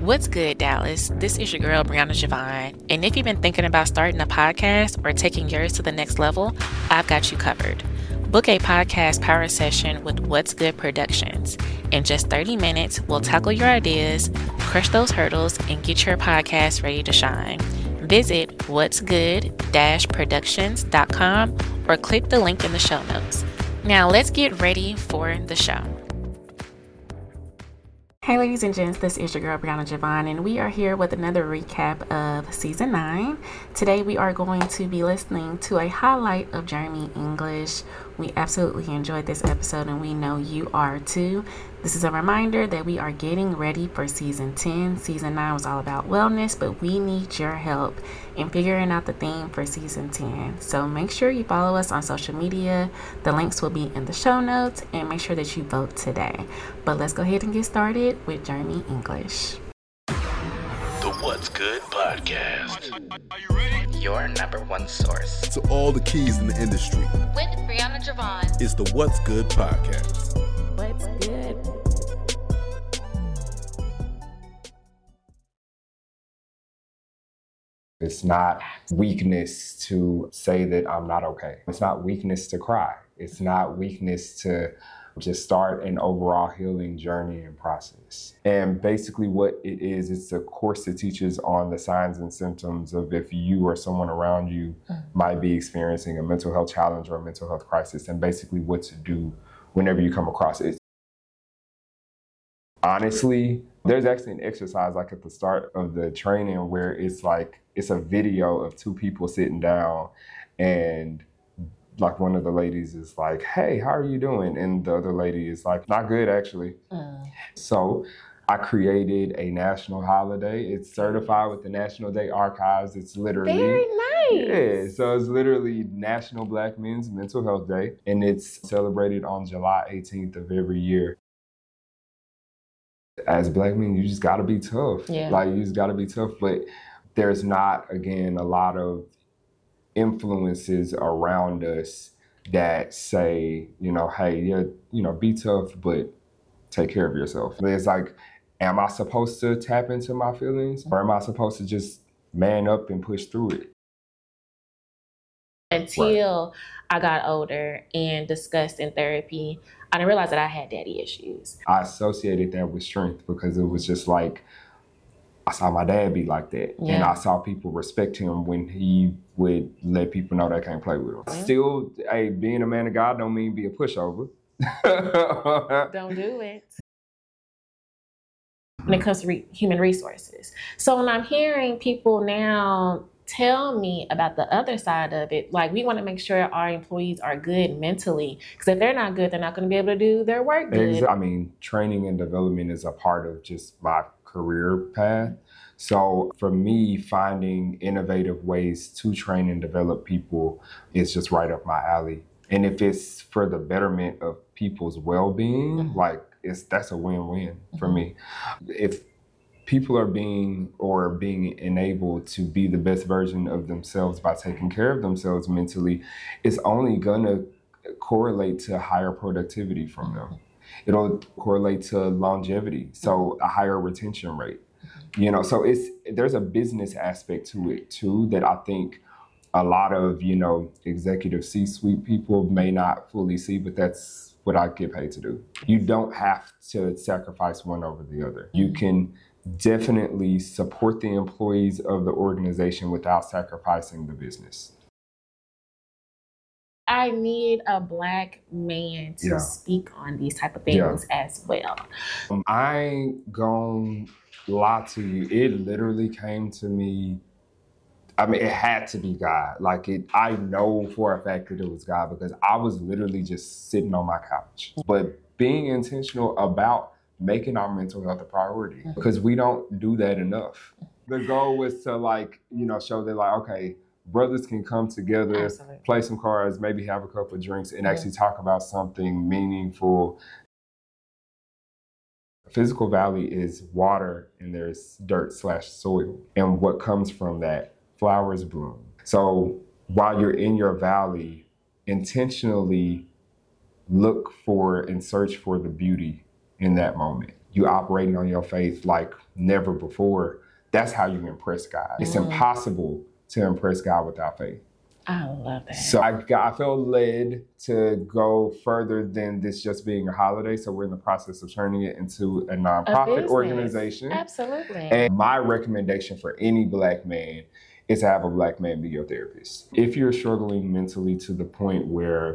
What's good, Dallas? This is your girl, Brianna Javon. And if you've been thinking about starting a podcast or taking yours to the next level, I've got you covered. Book a podcast power session with What's Good Productions. In just 30 minutes, we'll tackle your ideas, crush those hurdles, and get your podcast ready to shine. Visit what'sgood-productions.com or click the link in the show notes. Now let's get ready for the show. Hey ladies and gents, this is your girl Brianna Javon, and we are here with another recap of Season 9. Today we are going to be listening to a highlight of Jeremy English. We absolutely enjoyed this episode and we know you are too. This is a reminder that we are getting ready for Season 10. Season 9 was all about wellness, but we need your help in figuring out the theme for Season 10. So make sure you follow us on social media. The links will be in the show notes, and make sure that you vote today. But let's go ahead and get started with Jeremy English. The What's Good Podcast. Are you ready? Your number one source to all the keys in the industry. With Brianna Javon. It's the What's Good Podcast. What's good? It's not weakness to say that I'm not okay. It's not weakness to cry. It's not weakness to just start an overall healing journey and process. And basically what it is, it's a course that teaches on the signs and symptoms of if you or someone around you might be experiencing a mental health challenge or a mental health crisis, and basically what to do whenever you come across it. Honestly, there's actually an exercise like at the start of the training where it's a video of two people sitting down, and like one of the ladies is like, "Hey, how are you doing?" And the other lady is like, "Not good, actually." So I created a national holiday. It's certified with the National Day Archives. It's literally Very nice. Yeah, so it's literally National Black Men's Mental Health Day, and it's celebrated on July 18th of every year. As Black men, you just gotta be tough. Yeah. You just gotta be tough. But there's not, again, a lot of influences around us that say, hey, yeah, be tough, but take care of yourself. It's like, am I supposed to tap into my feelings, or am I supposed to just man up and push through it? Until I got older and discussed in therapy, I didn't realize that I had daddy issues. I associated that with strength because it was just like, I saw my dad be like that. Yeah. And I saw people respect him when he would let people know they can't play with him. Yeah. Still, being a man of God don't mean be a pushover. Don't do it. When it comes to human resources. So when I'm hearing people now tell me about the other side of it, like we want to make sure our employees are good mentally, because if they're not good, they're not going to be able to do their work good. I mean, training and development is a part of just my career path. So for me, finding innovative ways to train and develop people is just right up my alley. And if it's for the betterment of people's well-being, that's a win-win for me. If people are being enabled to be the best version of themselves by taking care of themselves mentally, it's only gonna correlate to higher productivity from them. It'll correlate to longevity, so a higher retention rate. So there's a business aspect to it too that I think a lot of, executive C-suite people may not fully see, but that's what I get paid to do. You don't have to sacrifice one over the other. You can definitely support the employees of the organization without sacrificing the business. I need a Black man to speak on these type of things as well. I ain't gonna lie to you. It literally came to me. I mean, it had to be God. I know for a fact that it was God because I was literally just sitting on my couch. But being intentional about making our mental health a priority, because we don't do that enough. The goal was to show that okay, brothers can come together, play some cards, maybe have a couple of drinks, and actually talk about something meaningful. Physical Valley is water and there's dirt/soil. And what comes from that? Flowers bloom. So while you're in your valley, intentionally look for and search for the beauty in that moment. you operating on your faith like never before, that's how you impress God. It's impossible to impress God without faith. I love that. So I feel led to go further than this just being a holiday. So we're in the process of turning it into a nonprofit organization. Absolutely. And my recommendation for any Black man is to have a Black man be your therapist. If you're struggling mentally to the point where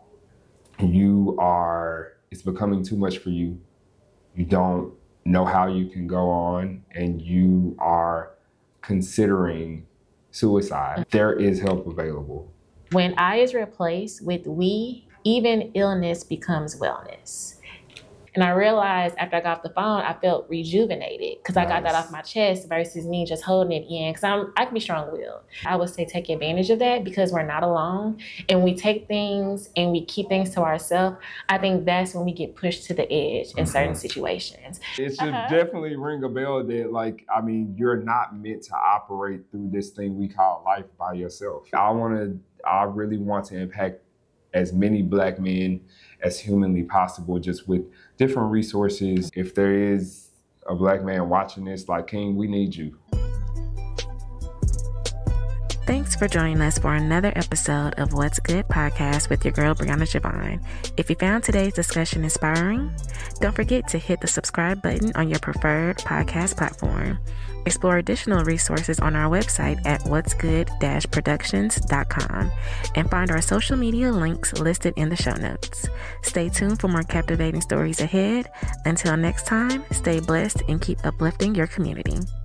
it's becoming too much for you, you don't know how you can go on, and you are considering suicide, there is help available. When I is replaced with we, even illness becomes wellness. And I realized after I got off the phone, I felt rejuvenated because I got that off my chest versus me just holding it in. Because I can be strong-willed. I would say take advantage of that because we're not alone. And we take things and we keep things to ourselves. I think that's when we get pushed to the edge in certain situations. It should definitely ring a bell that, you're not meant to operate through this thing we call life by yourself. I really want to impact as many Black men as humanly possible, just with different resources. If there is a Black man watching this, like King, we need you. Thanks for joining us for another episode of What's Good Podcast with your girl, Brianna Javon. If you found today's discussion inspiring, don't forget to hit the subscribe button on your preferred podcast platform. Explore additional resources on our website at whatsgood-productions.com and find our social media links listed in the show notes. Stay tuned for more captivating stories ahead. Until next time, stay blessed and keep uplifting your community.